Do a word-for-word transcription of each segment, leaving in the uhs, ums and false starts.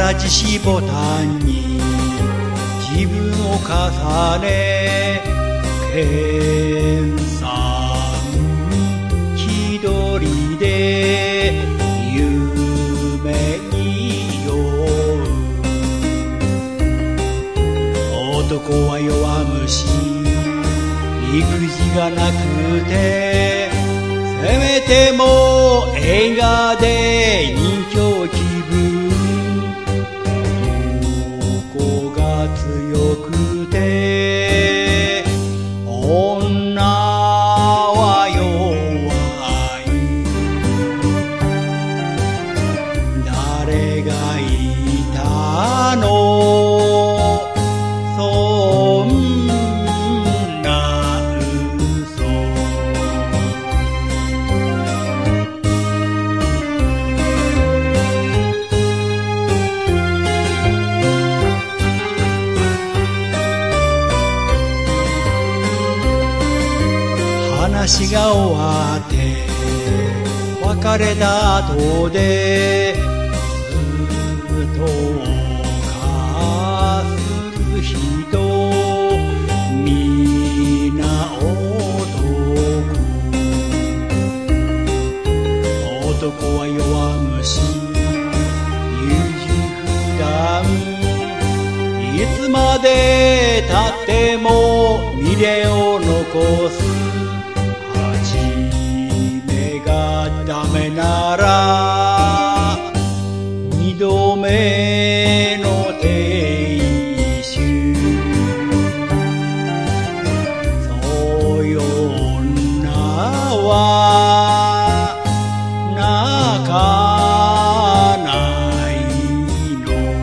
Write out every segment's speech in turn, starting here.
らじしボタンに自分を重ね研鑽気取りで夢に酔う。男は弱虫育児がなくてせめても映画で人情気分。男が強くて女は弱い。誰がいたのそんな嘘。話が終わって別れた後でずっとかす人みな男。男は弱虫優柔不断。いつまでたっても未練を残す。ダメなら二度目の亭主。そういう女は泣かないの。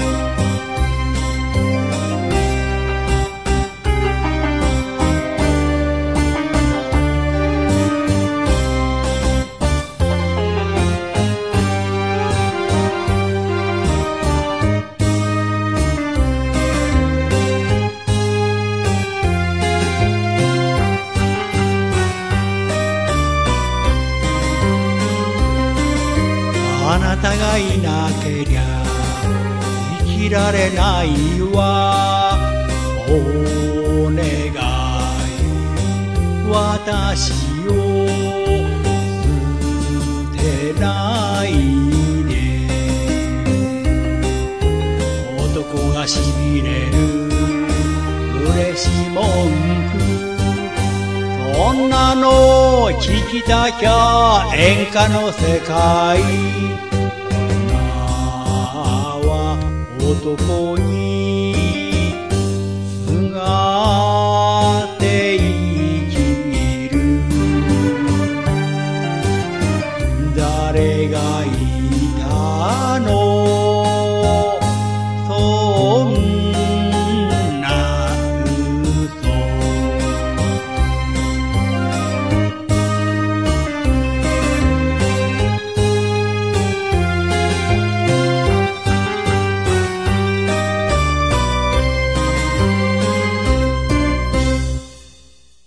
あなたがいなけりゃ生きられないわ。お願い私を捨てないで。男がしびれる嬉し文句。そんなの聞きたきゃ演歌の世界。女は男に